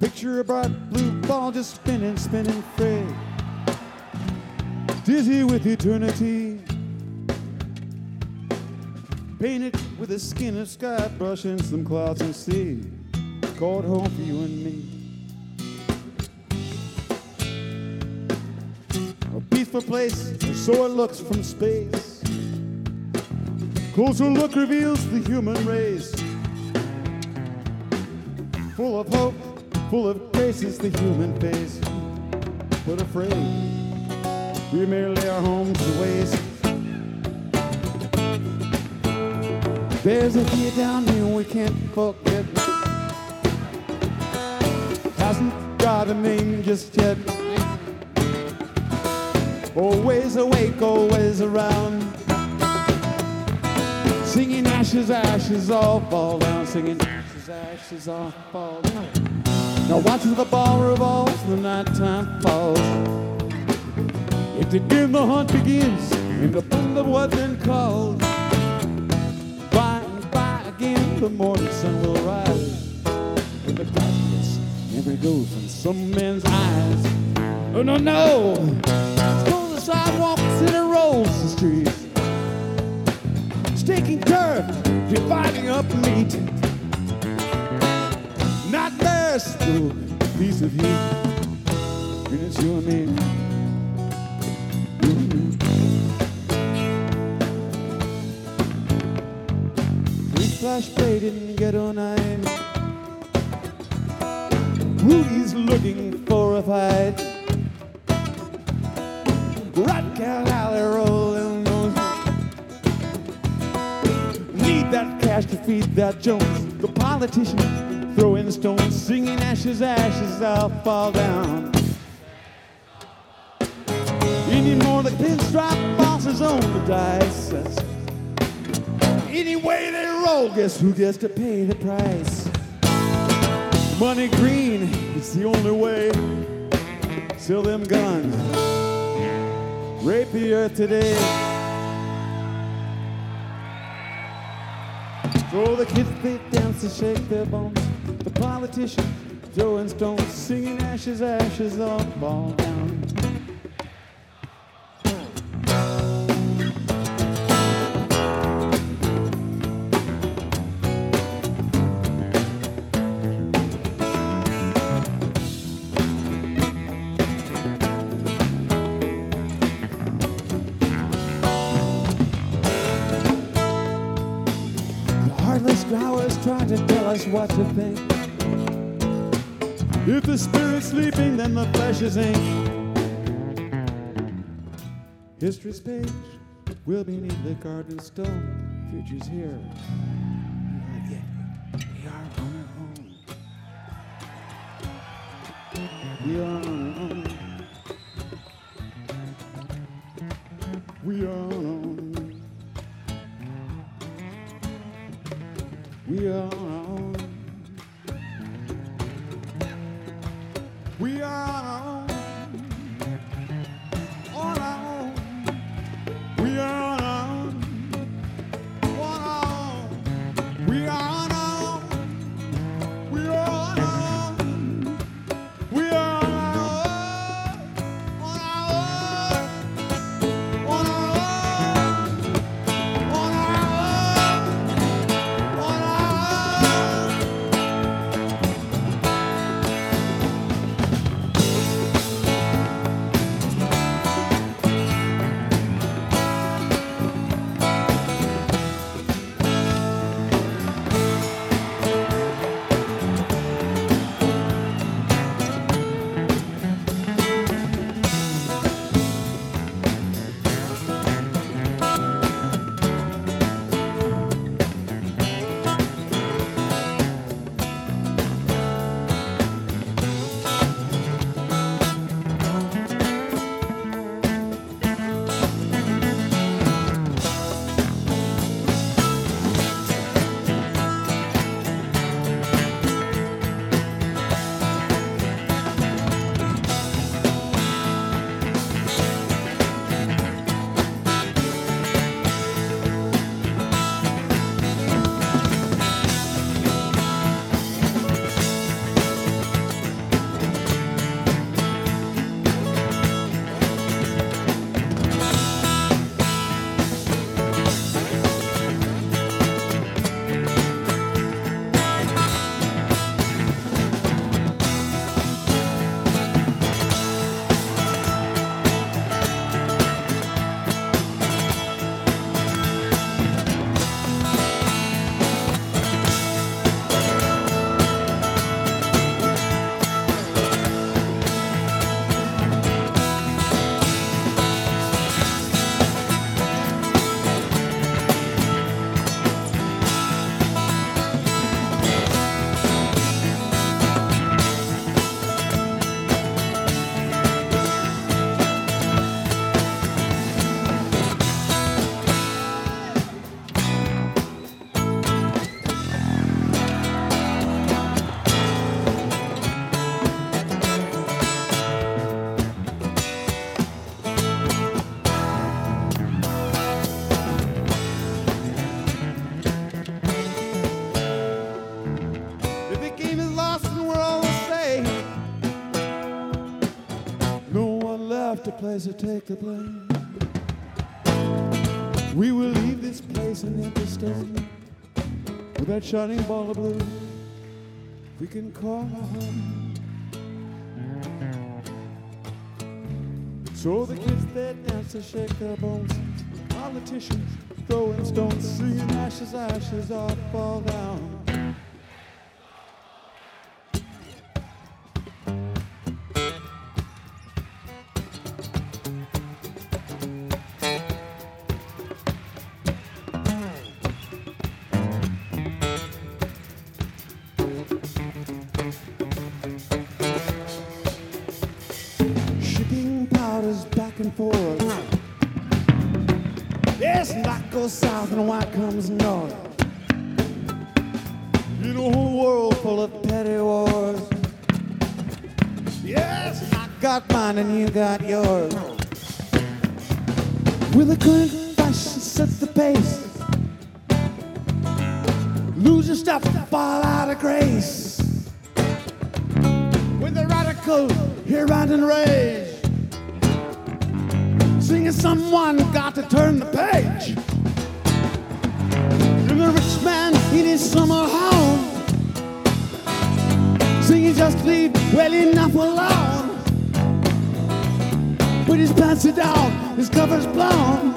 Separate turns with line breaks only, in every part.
Picture a bright blue ball just spinning, spinning free, dizzy with eternity. Painted with the skin of sky, brushing some clouds and sea. Called home for you and me. A peaceful place, or so it looks from space. Closer look reveals the human race. Full of hope, full of grace is the human face. But afraid, we may lay our homes to waste. There's a fear down here we can't forget. Hasn't got a name just yet. Always awake, always around. Singing ashes, ashes all fall down. Singing ashes, ashes all fall down. Now watch as the ball revolves, the nighttime falls. Yet again the hunt begins, in the bond of what then called. Again, the morning sun will rise, and the darkness never goes from some men's eyes. Oh no, no! Goes the sidewalks and it rolls the streets, staking turf, dividing up meat. Not theirs, through a piece of heat, and it's you and me. Flash played in ghetto night. Rudy's looking for a fight. Rat cat alley rolling on. Need that cash to feed that Jones. The politician throwing stones, singing ashes, ashes, I'll fall down. Anymore the pinstripe bosses on the dice. Any way they roll, guess who gets to pay the price? Money green, it's the only way. Sell them guns, rape the earth today. So the kids, they dance and shake their bones. The politician throwing stones, singing ashes, ashes all fall down. Flowers trying to tell us what to think. If the spirit's sleeping, then the flesh is ink. History's page will be neatly carved in stone. Future's here. We are on our own. We are on our own. We are on our own. We are on our own. We are on our own. On our own. We are on our own. On our own. We are on our own. We are on our own. We are on our own. On our own. On our own. On our own. place to take the blame. We will leave this place an empty stone with that shining ball of blue we can call our home. So the kids they dance to shake their bones, politicians throwing stones, singing ashes, ashes all fall down. Powders back and forth. Yes, knock goes south and white comes north. In a whole world full of petty wars. Yes, I got mine and you got yours. With a current fashion sets the pace. Lose your stuff, fall out of grace. With the radical here out in rage. Singing someone got to turn the page. And the rich man in his summer home, singing just leave well enough alone. With his pants are down, his cover's blown.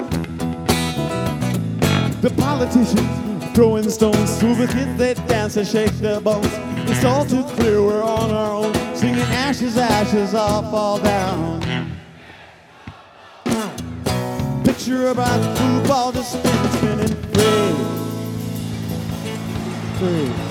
The politicians throwing stones through the kids, they dance and shake their bones. It's all too clear we're on our own, singing ashes, ashes all fall down. Picture about the blue ball just spinning, spinning free.